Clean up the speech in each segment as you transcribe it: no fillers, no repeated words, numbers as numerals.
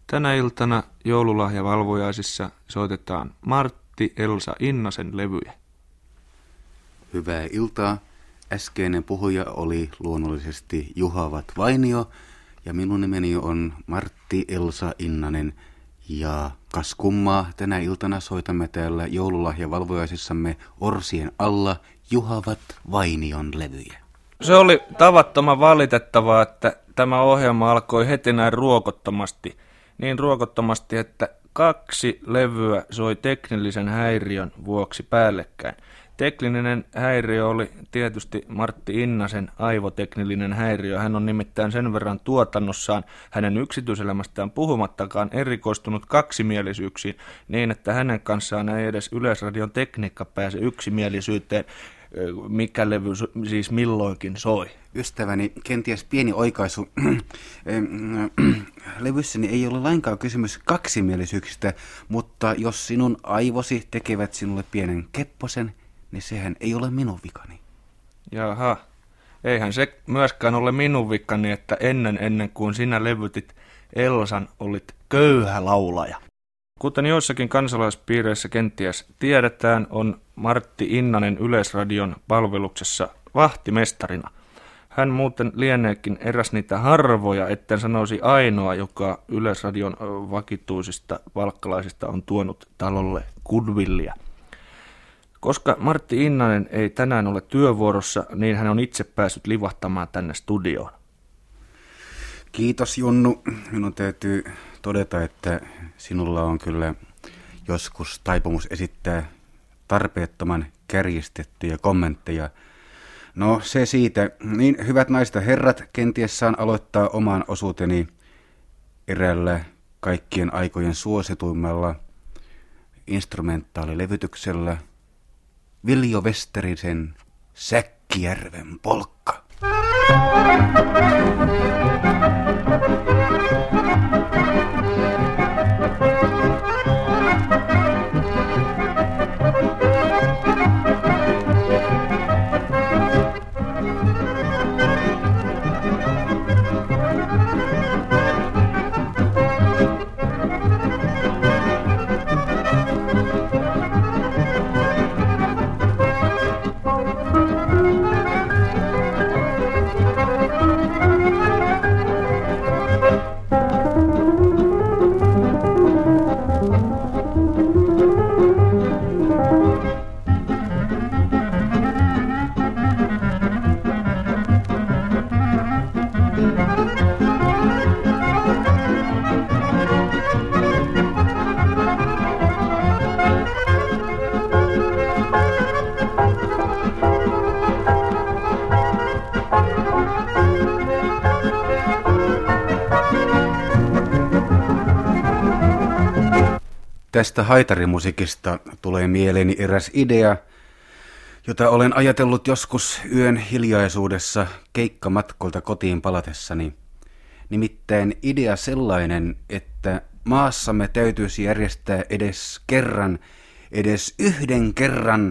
Tänä iltana joululahjavalvojaisissa soitetaan Martti Elsa Innasen levyjä. Hyvää iltaa. Äskeinen puhuja oli luonnollisesti Juhavat Vainio ja minun nimeni on Martti Elsa Innanen. Ja kas kummaa, tänä iltana soitamme täällä joululahjavalvojaisissamme Orsien alla Juhavat Vainion levyjä. Se oli tavattoman valitettavaa, että tämä ohjelma alkoi heti näin ruokottomasti. Niin ruokottomasti, että 2 levyä soi teknillisen häiriön vuoksi päällekkäin. Tekninen häiriö oli tietysti Martti Innasen aivoteknillinen häiriö. Hän on nimittäin sen verran tuotannossaan, hänen yksityiselämästään puhumattakaan, erikoistunut kaksimielisyyksiin niin, että hänen kanssaan ei edes Yleisradion tekniikka pääse yksimielisyyteen, mikä levy siis milloinkin soi. Ystäväni, kenties pieni oikaisu. Levyssäni ei ole lainkaan kysymys kaksimielisyyksistä, mutta jos sinun aivosi tekevät sinulle pienen kepposen, niin sehän ei ole minun vikani. Jaha, eihän se myöskään ole minun vikani, että ennen kuin sinä levytit Elsan, olit köyhä laulaja. Kuten joissakin kansalaispiireissä kenties tiedetään, on Martti Innanen Yleisradion palveluksessa vahtimestarina. Hän muuten lieneekin eräs niitä harvoja, etten sanoisi ainoa, joka Yleisradion vakituisista valkkalaisista on tuonut talolle goodwillia. Koska Martti Innanen ei tänään ole työvuorossa, niin hän on itse päässyt livahtamaan tänne studioon. Kiitos Junnu. Minun täytyy todeta, että sinulla on kyllä joskus taipumus esittää tarpeettoman kärjistettyjä kommentteja. No se siitä. Niin, hyvät naiset ja herrat, kenties saan aloittaa oman osuuteni eräällä kaikkien aikojen suosituimmalla instrumentaalilevytyksellä Viljo Westerisen Säkkijärven polkka. Tästä haitarimusiikista tulee mieleeni eräs idea, jota olen ajatellut joskus yön hiljaisuudessa keikkamatkolta kotiin palatessani. Nimittäin idea sellainen, että maassamme täytyisi järjestää edes yhden kerran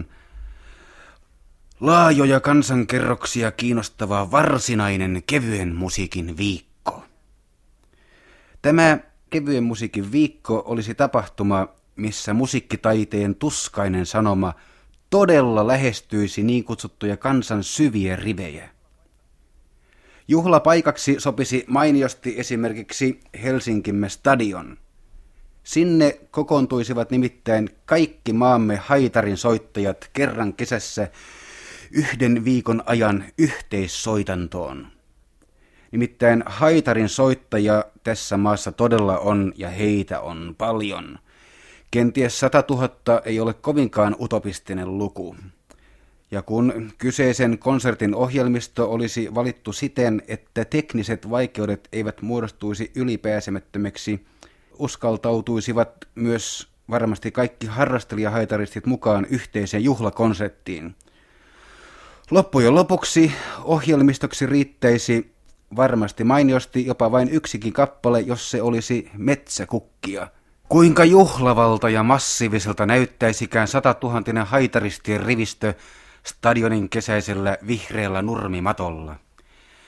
laajoja kansankerroksia kiinnostava varsinainen kevyen musiikin viikko. Tämä kevyen musiikin viikko olisi tapahtuma, missä musiikkitaiteen tuskainen sanoma todella lähestyisi niin kutsuttuja kansan syviä rivejä. Juhlapaikaksi sopisi mainiosti esimerkiksi Helsinkimme stadion. Sinne kokoontuisivat nimittäin kaikki maamme haitarin soittajat kerran kesässä 1 viikon ajan yhteissoitantoon. Nimittäin haitarin soittajia tässä maassa todella on ja heitä on paljon. Kenties 100 000 ei ole kovinkaan utopistinen luku. Ja kun kyseisen konsertin ohjelmisto olisi valittu siten, että tekniset vaikeudet eivät muodostuisi ylipääsemättömiksi, uskaltautuisivat myös varmasti kaikki harrastelijahaitaristit mukaan yhteiseen juhlakonserttiin. Loppujen lopuksi ohjelmistoksi riittäisi varmasti mainiosti jopa vain yksikin kappale, jos se olisi Metsäkukkia. Kuinka juhlavalta ja massiiviselta näyttäisikään 100 000 haitaristien rivistö stadionin kesäisellä vihreällä nurmimatolla.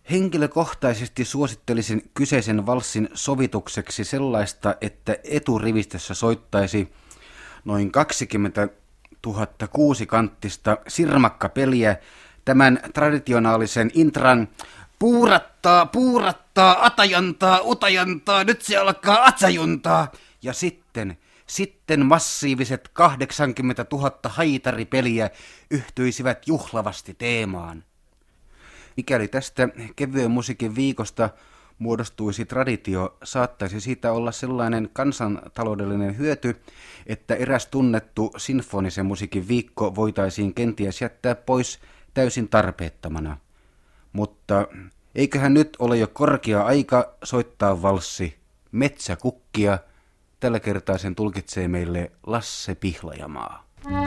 Henkilökohtaisesti suosittelisin kyseisen valssin sovitukseksi sellaista, että eturivistössä soittaisi noin 20 000 kuusikanttista sirmakkapeliä tämän traditionaalisen intran puurattaa, utajantaa, nyt se alkaa atsajuntaa. Ja sitten massiiviset 80 000 haitaripeliä yhtyisivät juhlavasti teemaan. Mikäli tästä kevyen musiikin viikosta muodostuisi traditio, saattaisi siitä olla sellainen kansantaloudellinen hyöty, että eräs tunnettu sinfonisen musiikin viikko voitaisiin kenties jättää pois täysin tarpeettomana. Mutta eiköhän nyt ole jo korkea aika soittaa valssi Metsäkukkia. Tällä kertaa sen tulkitsee meille Lasse Pihlajamaa.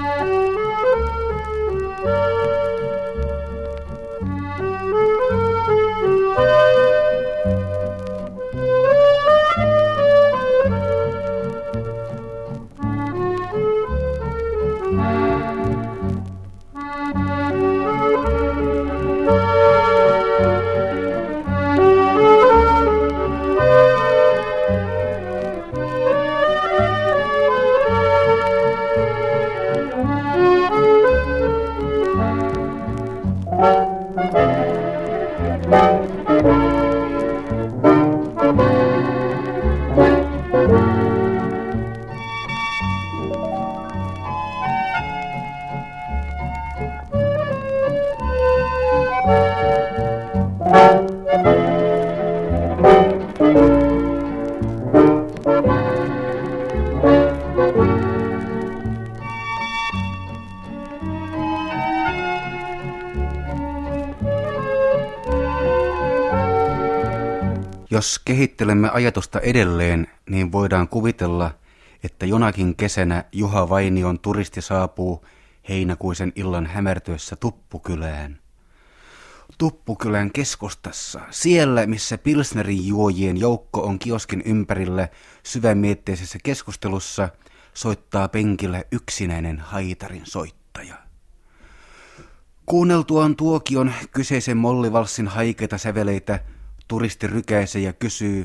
Jos kehittelemme ajatusta edelleen, niin voidaan kuvitella, että jonakin kesänä Juha Vainion turisti saapuu heinäkuisen illan hämärtyessä Tuppukylään. Tuppukylän keskustassa, siellä missä pilsnerin juojien joukko on kioskin ympärillä syvämietteisessä keskustelussa, soittaa penkillä yksinäinen haitarin soittaja. Kuunneltuaan tuokion kyseisen mollivalssin haikeita säveleitä, turisti rykäisee ja kysyy,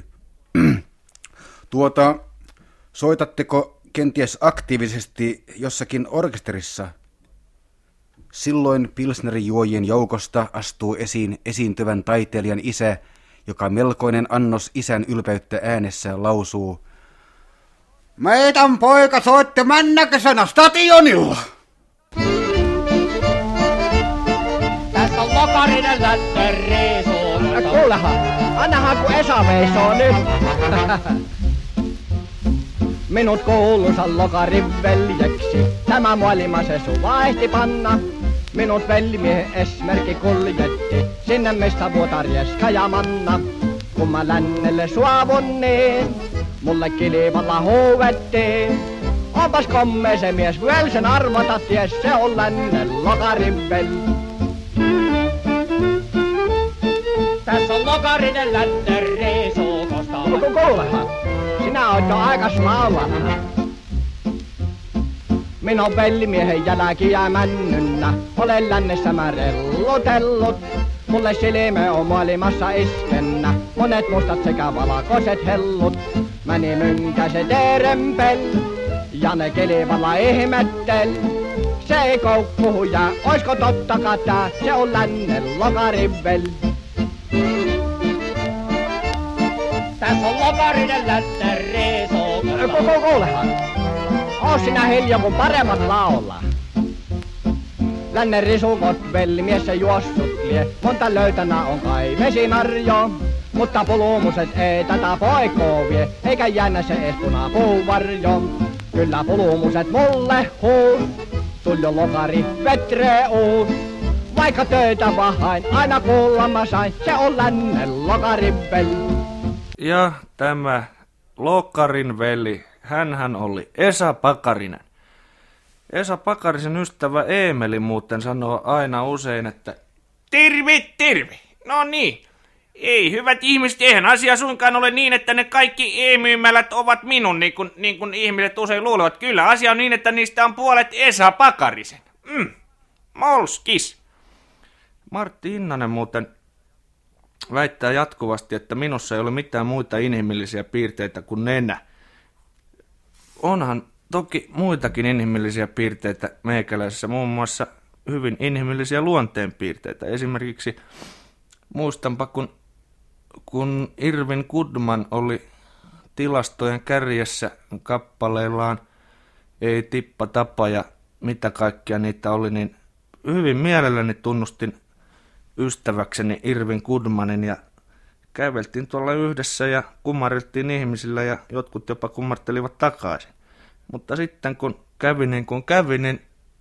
soitatteko kenties aktiivisesti jossakin orkesterissa? Silloin pilsnerin juojien joukosta astuu esiin esiintyvän taiteilijan isä, joka melkoinen annos isän ylpeyttä äänessään lausuu, meidän poika soitti männäköisenä stadionilla. Tässä on Lokarinen lättereesu. Kuulehan, annahan kun Esa veisoo nyt. Minut kuuluisan Lokarin veljeksi, tämä maailma se suvaihti panna. Minut velimiehen esimerkki kuljetti, sinne mistä vuotarjeska ja manna. Kun mä lännelle suavun niin, mulle kilivalla huuvettiin. Onpas komme se mies, vyöl sen arvata ties, se on lännen Lokarin veli. Tässä on Lokarinen lättereesu kosta. Kuulehan, sinä oot jo aikas laulana. Minun vellimiehen jälkiä männynnä, olen lännessä mä rellotellut. Mulle silmä on maailmassa iskennä, monet mustat sekä valkoiset hellut. Mäni mynkäset erempel, ja ne kilivalla ihmettel. Se ei koukkuhu jää, oisko tottakaan tää, se on lännen Lokarin veli. Tässä on Lokarinen lättereesu kosta. Kuulehan, oo sinä hiljaa kun paremmat laulaa. Lännen risukot vellimies se juossut lie, monta löytänä on kai vesimarjo. Mutta pulumuset ei tätä poikoo vie, eikä jännä se ees punapuuvarjo. Kyllä pulumuset mulle huus, tullo Lokari vetre uus. Vaikka töitä vahain, aina kuulla mä sain, se on lännen Lokarin veli. Ja tämä Lokarin veli, hänhän oli Esa Pakarinen. Esa Pakarisen ystävä Eemeli muuten sanoo aina usein, että Terve! No niin. Ei, hyvät ihmiset, eihän asia suinkaan ole niin, että ne kaikki e-myymälät ovat minun, niin kuin ihmiset usein luulevat. Kyllä asia on niin, että niistä on puolet Esa Pakarisen. Molskis. Martti Innanen muuten väittää jatkuvasti, että minussa ei ole mitään muita inhimillisiä piirteitä kuin nenä. Onhan toki muitakin inhimillisiä piirteitä meikäläisessä, muun muassa hyvin inhimillisiä luonteenpiirteitä. Esimerkiksi muistanpa, kun Irvin Goodman oli tilastojen kärjessä kappaleillaan Ei tippa tapa ja mitä kaikkia niitä oli, niin hyvin mielelläni tunnustin ystäväkseni Irvin Goodmanin ja käveltiin tuolla yhdessä ja kummariltiin ihmisillä ja jotkut jopa kummartelivat takaisin. Mutta sitten kun kävi, niin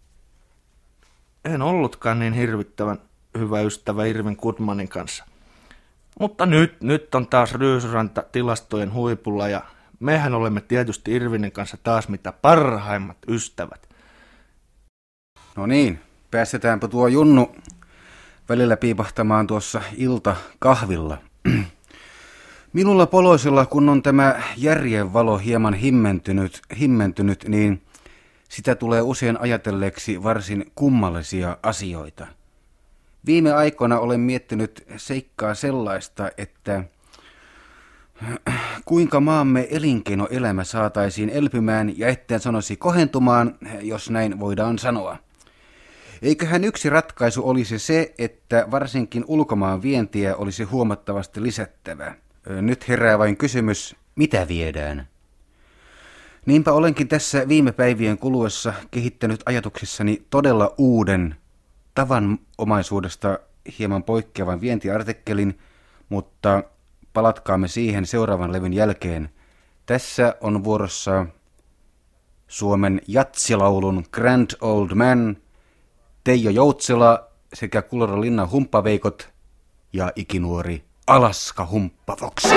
en ollutkaan niin hirvittävän hyvä ystävä Irvin Goodmanin kanssa. Mutta nyt on taas Ryysyranta tilastojen huipulla ja mehän olemme tietysti Irvinin kanssa taas mitä parhaimmat ystävät. No niin, päästetäänpä tuo Junnu välillä piipahtamaan tuossa iltakahvilla. Minulla poloisella, kun on tämä järjenvalo hieman himmentynyt, niin sitä tulee usein ajatelleeksi varsin kummallisia asioita. Viime aikoina olen miettinyt seikkaa sellaista, että kuinka maamme elinkeinoelämä saataisiin elpymään ja etten sanoisi kohentumaan, jos näin voidaan sanoa. Eiköhän yksi ratkaisu olisi se, että varsinkin ulkomaan vientiä olisi huomattavasti lisättävä. Nyt herää vain kysymys, mitä viedään? Niinpä olenkin tässä viime päivien kuluessa kehittänyt ajatuksissani todella uuden, tavanomaisuudesta hieman poikkeavan vientiartikkelin, mutta palatkaamme siihen seuraavan levyn jälkeen. Tässä on vuorossa Suomen jatsilaulun Grand Old Man, Teijo Joutsela sekä Kulralinnan humppaveikot ja ikinuori Alaska Humppavoksi.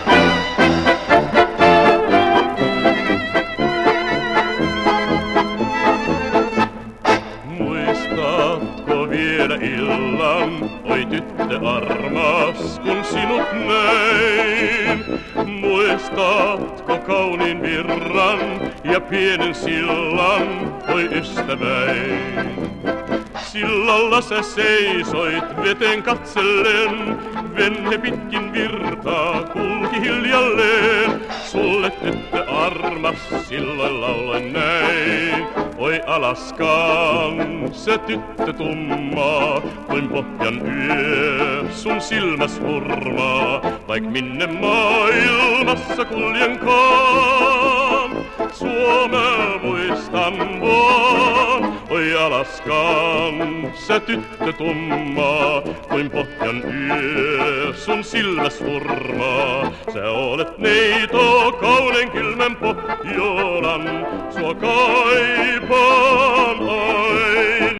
Muistatko vielä illan, oi tyttö armas, kun sinut näin? Muistatko kauniin virran ja pienen sillan, oi ystäväin? Sillalla sä seisoit veteen katsellen, venne pitkin virtaa kulki hiljalleen. Sulle tyttö armas silloin lauloin näin. Oi Alaskan, se tyttö tummaa, kuin pohjan yö sun silmäs hurmaa. Vaik minne maailmassa kuljenkaan, Suomea muistan vaan. Oi Alaskan, se tyttö tummaa, kuin pohjan yö sun silmäs hurmaa. Sä olet neito kauden kylmän Pohjolan, sua kaipaan aina.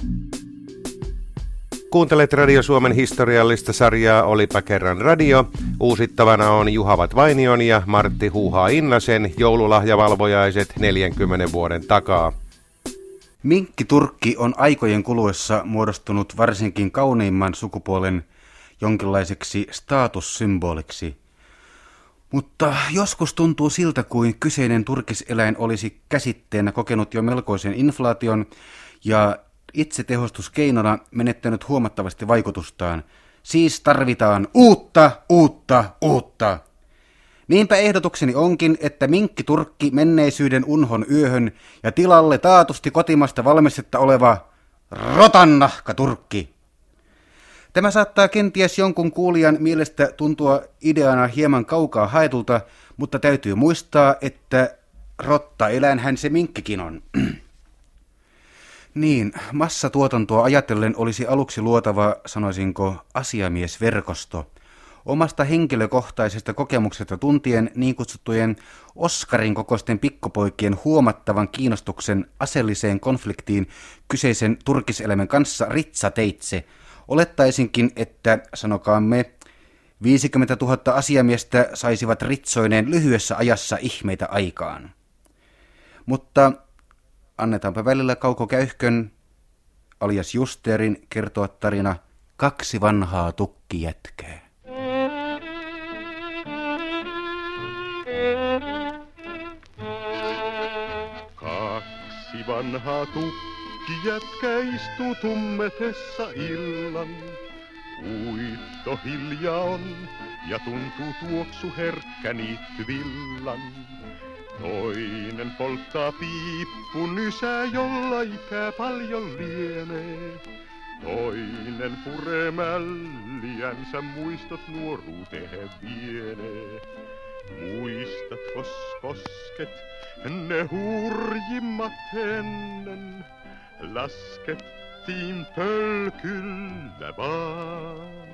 Kuuntelet Radio Suomen historiallista sarjaa Olipa kerran radio. Uusittavana on Juhavat Vainion ja Martti Huuhaa Innasen joululahjavalvojaiset 40 vuoden takaa. Minkkiturkki on aikojen kuluessa muodostunut varsinkin kauniimman sukupuolen jonkinlaiseksi statussymboliksi. Mutta joskus tuntuu siltä, kuin kyseinen turkiseläin olisi käsitteenä kokenut jo melkoisen inflaation ja itsetehostuskeinona menettänyt huomattavasti vaikutustaan. Siis tarvitaan uutta. Niinpä ehdotukseni onkin, että minkkiturkki menneisyyden unhon yöhön ja tilalle taatusti kotimasta valmistetta oleva rotannahkaturkki. Tämä saattaa kenties jonkun kuulijan mielestä tuntua ideana hieman kaukaa haetulta, mutta täytyy muistaa, että rottaeläinhän se minkkikin on. Niin, massatuotantoa ajatellen olisi aluksi luotava, sanoisinko, asiamiesverkosto. Omasta henkilökohtaisesta kokemuksesta tuntien niin kutsuttujen Oskarin kokoisten pikkupoikien huomattavan kiinnostuksen aseelliseen konfliktiin kyseisen turkiseläimen kanssa ritsateitse. Olettaisinkin, että, sanokaamme, 50 000 asiamiestä saisivat ritsoineen lyhyessä ajassa ihmeitä aikaan. Mutta annetaanpa välillä Kauko Käyhkön, alias Justerin, kertoa tarina 2 vanhaa tukkijätkää. Vanha tukkijätkä istuu tummetessa illan. Uitto hiljaa on ja tuntuu tuoksu herkkä niittyvillan. Toinen polttaa piippunysää, jolla ikää paljon lienee. Toinen puree mälliänsä, muistot nuoruuteen vienee. Muistatkos kosket, ne hurjimmat ennen, laskettiin pölkyllä vaan.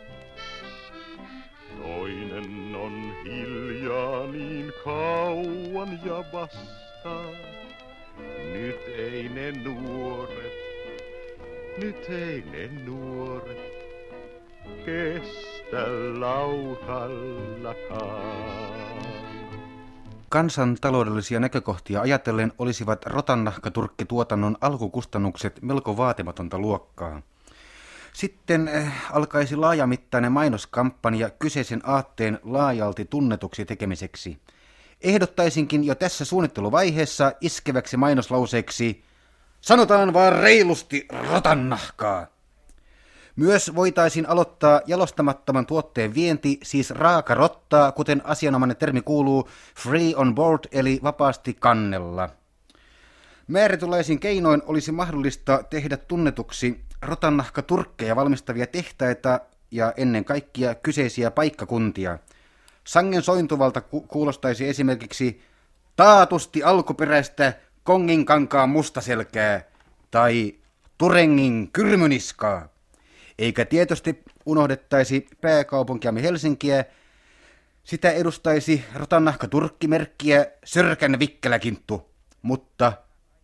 Toinen on hiljaa niin kauan ja vasta, nyt ei ne nuoret kestä lautallakaan. Kansan taloudellisia näkökohtia ajatellen olisivat rotannahkaturkkituotannon alkukustannukset melko vaatimatonta luokkaa. Sitten alkaisi laajamittainen mainoskampanja kyseisen aatteen laajalti tunnetuksi tekemiseksi. Ehdottaisinkin jo tässä suunnitteluvaiheessa iskeväksi mainoslauseeksi: sanotaan vaan reilusti rotannahkaa. Myös voitaisiin aloittaa jalostamattoman tuotteen vienti, siis raaka rottaa, kuten asianomainen termi kuuluu, free on board eli vapaasti kannella. Määrätynlaisin keinoin olisi mahdollista tehdä tunnetuksi rotannahkaturkkeja valmistavia tehtaita ja ennen kaikkea kyseisiä paikkakuntia. Sangen sointuvalta kuulostaisi esimerkiksi taatusti alkuperäistä Konginkankaan mustaselkää tai Turengin kyrmyniskaa. Eikä tietysti unohdettaisi pääkaupunkiamme Helsinkiä, sitä edustaisi rotannahkaturkkimerkkiä Sörkän vikkeläkinttu, mutta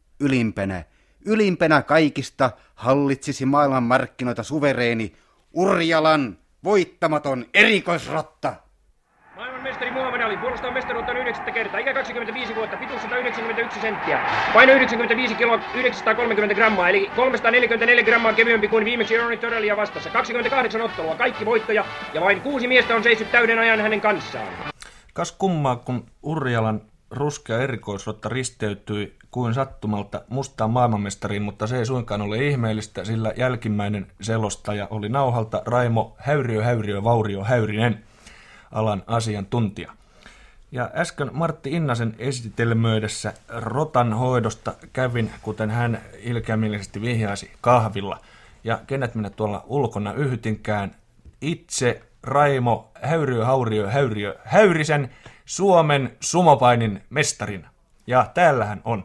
ylimpänä kaikista hallitsisi maailmanmarkkinoita suvereeni Urjalan voittamaton erikoisrotta. Maailmanmestari Muhammad Ali puolustaa mestaruutta 9 kertaa, ikä 25 vuotta, pituus 191 senttiä, paino 95 kiloa 930 grammaa, eli 344 grammaa kevyempi kuin viimeksi Ronnie Torelia vastassa. 28 ottelua, kaikki voittoja, ja vain 6 miestä on seissyt täyden ajan hänen kanssaan. Kas kummaa, kun Urjalan ruskea erikoisrotta risteytyi kuin sattumalta mustaan maailmanmestariin, mutta se ei suinkaan ole ihmeellistä, sillä jälkimmäinen selostaja oli nauhalta Raimo Vaurio Häyrinen, alan asiantuntija. Ja äsken Martti Innasen esitelmöidessä rotan hoidosta kävin, kuten hän ilkeämielisesti vihjaisi, kahvilla. Ja kenet minä tuolla ulkona yhytinkään, itse Raimo Häyrisen, Suomen sumopainin mestarin. Ja täällähän on.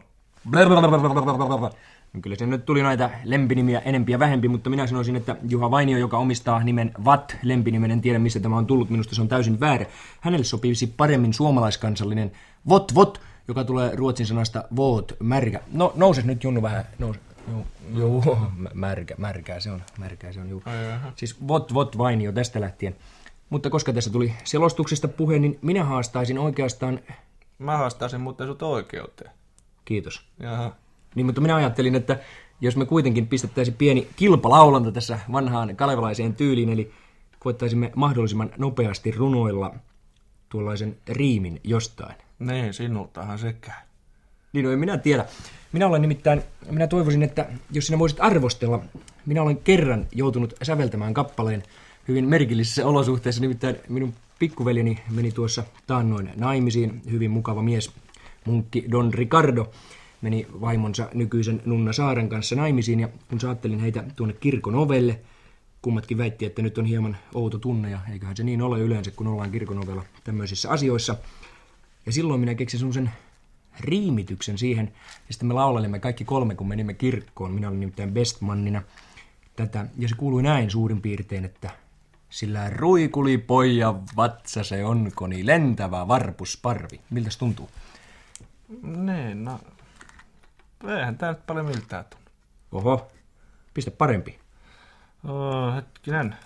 Kyllä se nyt tuli näitä lempinimiä enempi ja vähempi, mutta minä sanoisin, että Juha Vainio, joka omistaa nimen Watt-lempinimen, en tiedä missä tämä on tullut, minusta se on täysin väärä. Hänelle sopisi paremmin suomalaiskansallinen Vot, joka tulee ruotsin sanasta våt, märkä. No nouse nyt Junnu vähän, nouse. Joo, märkää se on, juu. Siis Vot Vainio tästä lähtien. Mutta koska tässä tuli selostuksesta puhe, niin minä haastaisin oikeastaan... Mä haastaisin muuten sut oikeuteen. Kiitos. Jaha. Niin, mutta minä ajattelin, että jos me kuitenkin pistettäisiin pieni kilpalaulanta tässä vanhaan kalevalaiseen tyyliin, eli koettaisimme mahdollisimman nopeasti runoilla tuollaisen riimin jostain. Niin, sinultahan sekä. Niin, no en minä tiedä. Minä toivoisin, että jos sinä voisit arvostella, minä olen kerran joutunut säveltämään kappaleen hyvin merkillisissä olosuhteissa, nimittäin minun pikkuveljeni meni tuossa taannoin naimisiin, hyvin mukava mies, munkki Don Ricardo, meni vaimonsa nykyisen Nunna Saaren kanssa naimisiin, ja kun saattelin heitä tuonne kirkon ovelle, kummatkin väitti, että nyt on hieman outo tunne, ja eiköhän se niin ole yleensä, kun ollaan kirkon ovella tämmöisissä asioissa. Ja silloin minä keksin semmoisen riimityksen siihen, ja sitten me laulelimme kaikki kolme, kun menimme kirkkoon. Minä olin nimittäin bestmannina tätä, ja se kuului näin suurin piirtein, että sillä ruikuli poja vatsa se onkoni lentävä varpusparvi. Miltäs tuntuu? Niin, no... Eihän tää nyt paljon miltään tunnu. Oho, pistä parempi. Hetkinen.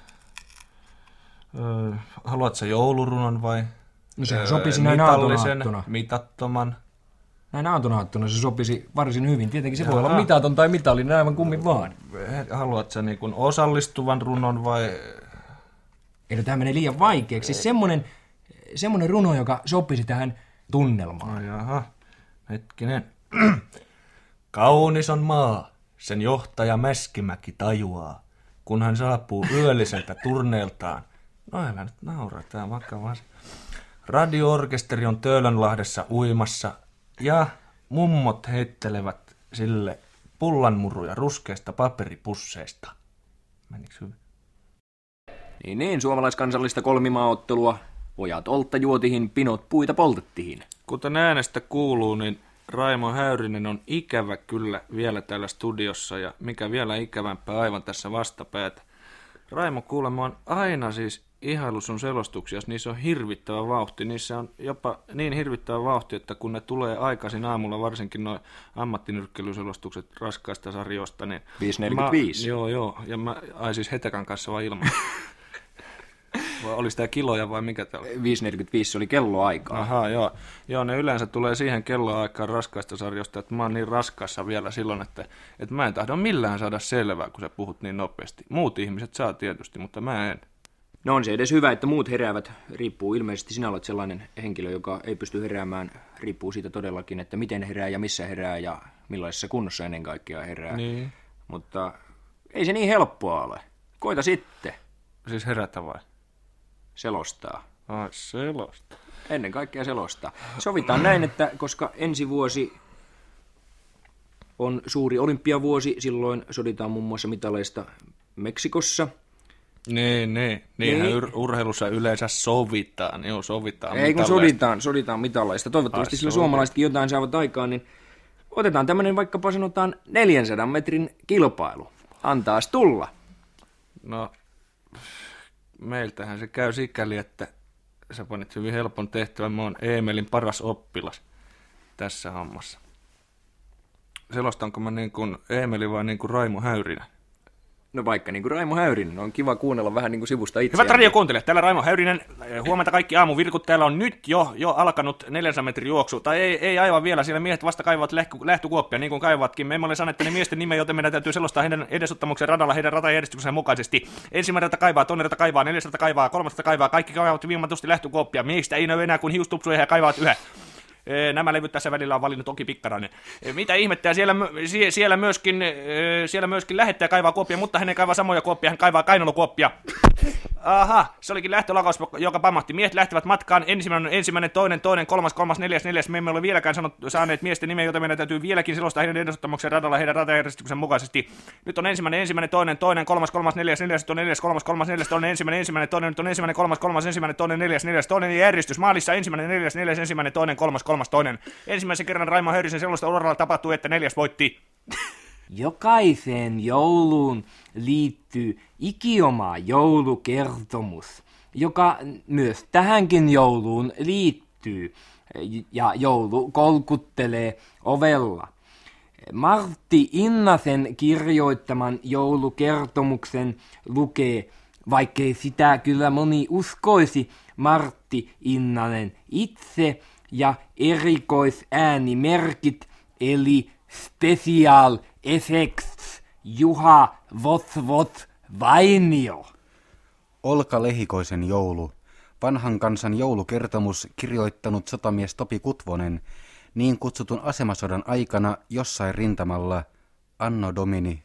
Haluatko joulurunon vai? No sehän sopisi näin aattona. Mitattoman. Näin aattona se sopisi varsin hyvin. Tietenkin se voi olla mitaton tai mitallinen aivan kummin vaan. Haluatko niin kuin osallistuvan runon vai? Ei, no tämä menee liian vaikeaksi. Siis semmonen runo, joka sopisi tähän tunnelmaan. No jaha, hetkinen. Kaunis on maa, sen johtaja Mäskimäki tajuaa. kun hän saapuu yölliseltä turneeltaan. No älä nyt nauraa, tää on vakava asia. Radio-orkesteri on Töölönlahdessa uimassa ja mummot heittelevät sille pullanmuruja ruskeista paperipusseista. Menikö hyvin? Niin, suomalaiskansallista kolmimaaottelua. Ojat oltta juotihin, pinot puita poltettihin. Kuten äänestä kuuluu, niin Raimo Häyrinen on ikävä kyllä vielä täällä studiossa ja mikä vielä ikävämpää aivan tässä vastapäätä. Raimo kuulemma on aina siis ihailu sun selostuksia, jos niissä on hirvittävä vauhti. Niissä on jopa niin hirvittävä vauhti, että kun ne tulee aikaisin aamulla, varsinkin nuo ammattinyrkkeilyselostukset raskaista sarjoista, niin... 5.45. Joo, ja mä siis Hetekan kanssa vaan ilman. Vai oli sitä kiloja vai mikä täällä? 5.45 oli kelloaikaa. Ahaa, joo, ne yleensä tulee siihen kelloaikaan raskaista sarjosta, että mä oon niin raskaassa vielä silloin, että mä en tahdo millään saada selvää, kun sä puhut niin nopeasti. Muut ihmiset saa tietysti, mutta mä en. No on se edes hyvä, että muut heräävät. Riippuu ilmeisesti, sinä olet sellainen henkilö, joka ei pysty heräämään. Riippuu siitä todellakin, että miten herää ja missä herää ja millaisessa kunnossa ennen kaikkea herää. Niin. Mutta ei se niin helppoa ole. Koita sitten. Siis herätä vai? Selostaa. Ai selostaa. Ennen kaikkea selostaa. Sovitaan näin, että koska ensi vuosi on suuri olympiavuosi, silloin soditaan muun muassa mitaleista Meksikossa. Niinhän urheilussa yleensä sovitaan. Joo, sovitaan. Ei kun soditaan mitaleista. Toivottavasti sillä suomalaisetkin jotain saavat aikaan, niin otetaan tämmöinen vaikkapa sanotaan 400 metrin kilpailu. Antaas tulla. No, meiltähän se käy sikäli, että sä panit hyvin helpon tehtävän. Mä oon Eemelin paras oppilas tässä hommassa. Selostanko mä niin kuin Eemeli vai niin kuin Raimo Häyrinen? No vaikka niin kuin Raimo Häyrinen, on kiva kuunnella vähän niin kuin sivusta itseään. Hyvät radiokuuntelijat, täällä Raimo Häyrinen. Huomenta kaikki aamuvirkut. Täällä on nyt jo alkanut 400 metrin juoksu. Tai ei aivan vielä, siellä miehet vasta kaivavat lähtökuoppia, niin kuin kaivatkin. Me emme ole saaneet ne miesten nimeä, joten meidän täytyy selostaa heidän edesottamuksen radalla heidän ratajärjestyksen mukaisesti. Ensimmäinen rata kaivaa, toinen rata kaivaa, neljäs rata kaivaa, kolmas rata kaivaa. Kaikki kaivavat viimatusti lähtökuoppia. Miehistä ei näy enää kuin hiustupsuja ja kaivavat yhä. Nämä levyt tässä välillä on valinnut Toki Pikkarainen. Mitä ihmettä, siellä myöskin lähettäjä kaivaa kuoppia, mutta hän ei kaivaa samoja kuoppia, hän kaivaa kainalokuoppia. Aha, se olikin lähtölakaus, joka pamahti. Miehet lähtevät matkaan, ensimmäinen, toinen, kolmas, neljäs. Me emme ole vieläkään saaneet miesten nimeä, joten meidän täytyy vieläkin selostaa heidän edesottamuksen radalla heidän ratajärjestyksen mukaisesti. Nyt on ensimmäinen, toinen, kolmas, neljäs, on neljäs, kolmas, neljäs, toinen, ensimmäinen, toinen, nyt on ensimmäinen, kolmas, toinen, neljäs, toinen järjestys. Maalissa ensimmäinen, neljäs, ensimmäinen, toinen, kolmas, toinen. Ensimmäisen kerran Raimo Häyrisen selosta uralla tapahtui, että neljäs voitti. Jokaiseen jouluun liittyy ikioma joulukertomus, joka myös tähänkin jouluun liittyy, ja joulu kolkuttelee ovella. Martti Innasen kirjoittaman joulukertomuksen lukee, vaikkei sitä kyllä moni uskoisi, Martti Innanen itse ja erikoisäänimerkit eli Special Effects Juha Votvot Vainio. Olka Lehikoisen joulu, vanhan kansan joulukertomus kirjoittanut sotamies Topi Kutvonen, niin kutsutun asemasodan aikana jossain rintamalla Anno Domini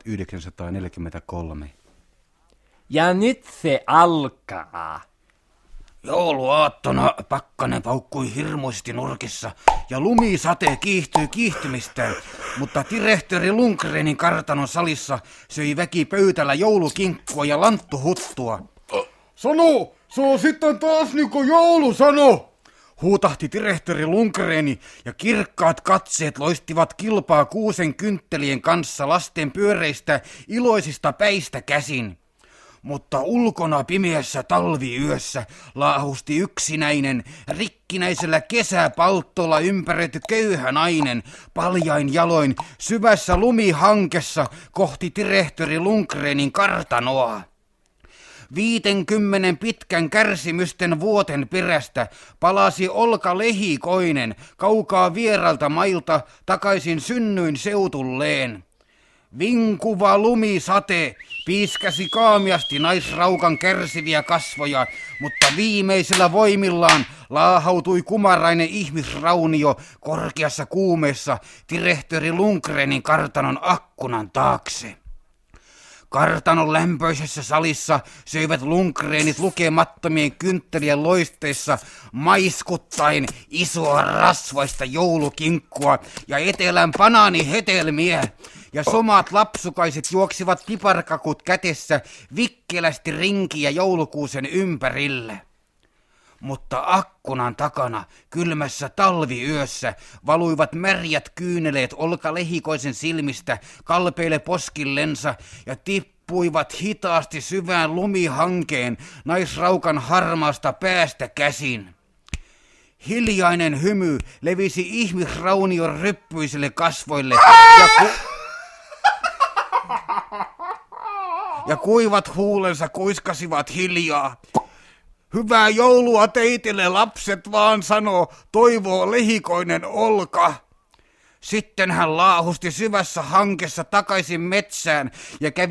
1943. Ja nyt se alkaa. Jouluaattona pakkanen paukkui hirmuisesti nurkissa ja lumisate kiihtyi kiihtymistään, mutta direhtööri Lundgrenin kartanon salissa söi väki pöytällä joulukinkkua ja lanttuhuttua. Sano, se on sitten taas niinku joulu, sano! Huutahti direhtööri Lundgreni ja kirkkaat katseet loistivat kilpaa kuusen kynttelien kanssa lasten pyöreistä iloisista päistä käsin. Mutta ulkona pimeässä talviyössä laahusti yksinäinen, rikkinäisellä kesäpalttolla ympäröity köyhä nainen, paljain jaloin, syvässä lumihankessa kohti direhtööri Lundgrenin kartanoa. 50 pitkän kärsimysten vuoten perästä palasi Olka Lehikoinen kaukaa vieralta mailta takaisin synnyin seutulleen. Vinkuva lumisate piiskasi kaamiasti naisraukan kärsiviä kasvoja, mutta viimeisellä voimillaan laahautui kumarainen ihmisraunio korkeassa kuumeessa direhtööri Lundgrenin kartanon akkunan taakse. Kartanon lämpöisessä salissa söivät Lundgrenit lukemattomien kynttilien loisteissa maiskuttaen isoa rasvaista joulukinkkua ja etelän banaanihetelmiä. Ja somat lapsukaiset juoksivat piparkakut kädessä vikkelästi rinkiä joulukuusen ympärillä. Mutta akkunan takana kylmässä talviyössä valuivat märjät kyyneleet Olka Lehikoisen silmistä kalpeille poskillensa ja tippuivat hitaasti syvään lumihankeen naisraukan harmaasta päästä käsin. Hiljainen hymy levisi ihmisraunion ryppyisille kasvoille ja kuivat huulensa kuiskasivat hiljaa. Hyvää joulua teitille lapset vaan, sanoo, toivoo Lehikoinen Olka. Sitten hän laahusti syvässä hankessa takaisin metsään ja kävi